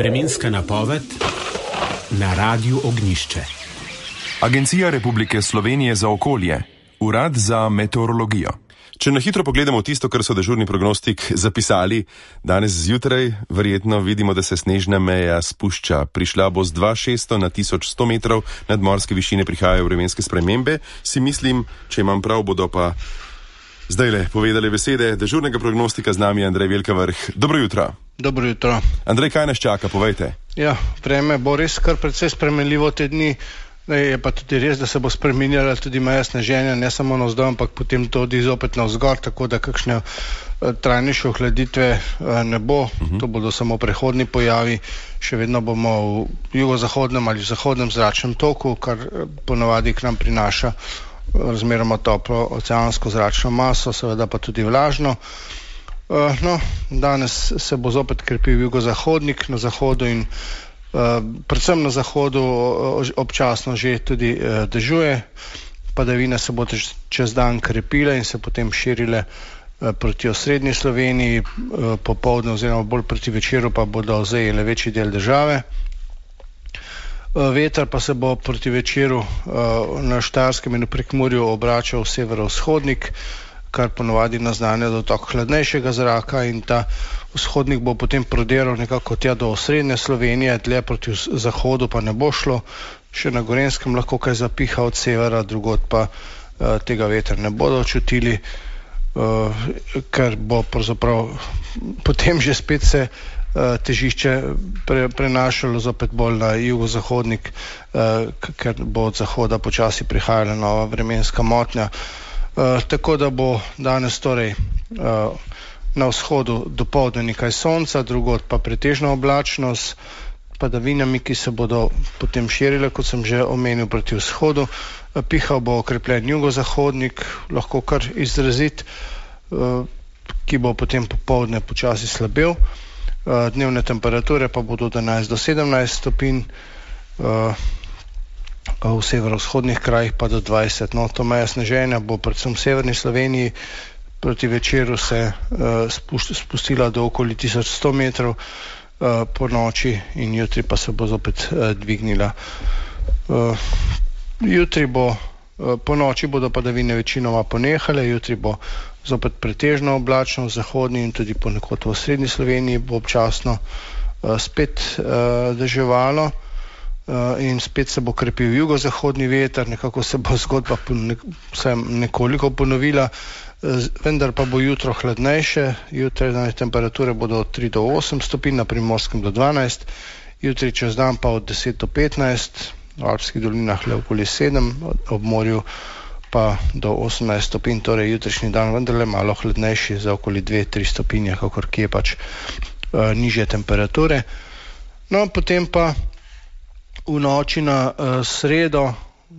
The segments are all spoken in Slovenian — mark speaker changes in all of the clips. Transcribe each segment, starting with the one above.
Speaker 1: Vremenska napoved na Radiu Ognjišče.
Speaker 2: Agencija Republike Slovenije za okolje, Urad za meteorologijo. Če na hitro pogledamo tisto, kar so dežurni prognostik zapisali, danes zjutraj verjetno vidimo, da se snežna meja spušča. Prišla bo z 2600 na 1100 metrov nadmorske višine, prihajajo vremenske spremembe. Si mislim, če imam prav, bodo pa zdajle povedali besede dežurnega prognostika. Z nami je Andrej Velkavrh. Dobro jutro.
Speaker 3: Dobro jutro.
Speaker 2: Andrej, kaj nas čaka, povejte.
Speaker 3: Ja, vreme bo res kar precej spremenljivo te dni. Je pa tudi res, da se bo spreminjala tudi meja sneženja, ne samo navzdol, ampak potem tudi zopet navzgor, tako da kakšne trajnejše ohladitve ne bo. To bodo samo prehodni pojavi. Še vedno bomo v jugozahodnem ali zahodnem zračnem toku, kar ponavadi k nam prinaša razmeroma toplo oceansko zračno maso, seveda pa tudi vlažno. Danes se bo zopet krepil jugozahodnik, na zahodu in predvsem na zahodu občasno že tudi dežuje. Padavine se bodo čez dan krepile in se potem širile proti osrednji Sloveniji, popoldne oziroma bolj proti večeru pa bodo zajele večji del države. Veter pa se bo proti večeru na Štajerskem in v Prekmurju obračal severovzhodnik, kar ponovadi naznanja dotok hladnejšega zraka, in ta vzhodnik bo potem prodiral nekako tja do osrednje Slovenije, dlje proti zahodu pa ne bo šlo. Še na Gorenjskem lahko kaj zapiha od severa, drugod pa tega vetra ne bodo čutili, ker bo pravzaprav potem že spet se težišče prenašalo zopet bolj na jugozahodnik, ker bo od zahoda počasi prihajala nova vremenska motnja. Tako da bo danes torej na vzhodu dopoldne nekaj sonca, drugod pa pretežna oblačnost, padavinami, ki se bodo potem širile, kot sem že omenil, proti vzhodu. Pihal bo okrepljen jugozahodnik, lahko kar izrazit, ki bo potem popoldne počasi slabel. Dnevne temperature pa bodo od 11 do 17 stopinj, v severovzhodnih krajih pa do 20. To meja sneženja bo predvsem v severni Sloveniji proti večeru se spustila do okoli 1100 metrov po noči in jutri pa se bo zopet dvignila. Jutri bo, po noči bodo padavine večinoma ponehale, jutri bo zopet pretežno oblačno v zahodni in tudi ponekod v srednji Sloveniji bo občasno spet deževalo. In spet se bo krepil jugozahodni veter, nekako se bo zgodba nekoliko ponovila, vendar pa bo jutro hladnejše. Jutranje temperature bodo od 3 do 8 stopinj, na Primorskem do 12, jutri čez dan pa od 10 do 15, v Alpskih dolinah le okoli 7, ob morju pa do 18 stopinj, torej jutrišnji dan vendarle malo hladnejši, za okoli 2-3 stopinje, kakor kje pač nižje temperature. No, potem pa v noči na sredo,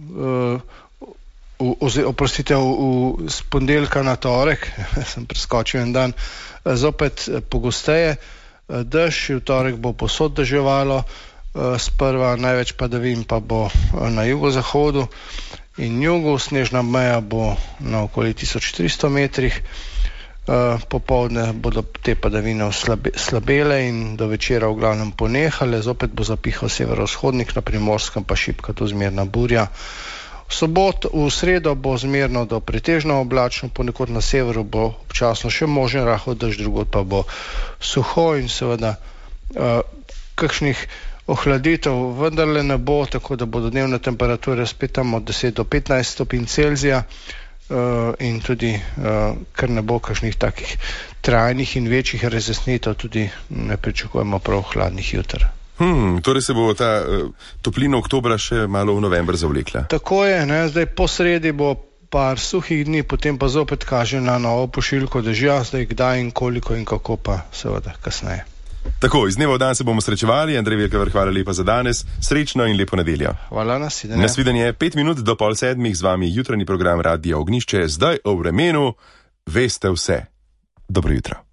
Speaker 3: z ponedeljka na torek, sem preskočil en dan, zopet pogosteje dež. V torek bo povsod deževalo, sprva največ padavin pa bo na jugozahodu in jugu, snežna meja bo na okoli 1300 metrih. Popoldne bodo te padavine slabele in do večera v glavnem ponehale, zopet bo zapihal severovzhodnik, na Primorskem pa šibka do zmerna burja. V sredo bo zmerno do pretežno oblačno, ponekod na severu bo občasno še možen rahel dež, drugod pa bo suho in seveda kakšnih ohladitev vendarle ne bo, tako da bodo dnevne temperature spet tam od 10 do 15 stopinj Celzija. In tudi, ker ne bo kakšnih takih trajnih in večjih razjasnitev, tudi ne pričakujemo prav hladnih juter.
Speaker 2: Torej se bo ta toplina oktobra še malo v november zavlekla.
Speaker 3: Tako je, ne? Zdaj po sredi bo par suhih dni, potem pa zopet kaže na novo pošiljko dežja, zdaj kdaj in koliko in kako pa seveda kasneje.
Speaker 2: Tako, iz dneva v dan se bomo srečevali. Andrej Velkavrh, hvala lepa za danes. Srečno in lepo nedeljo.
Speaker 3: Hvala, nasvidenje.
Speaker 2: Nasvidenje, 5 minut do 6:30, z vami jutranji program Radia Ognjišče. Zdaj o vremenu veste vse. Dobro jutro.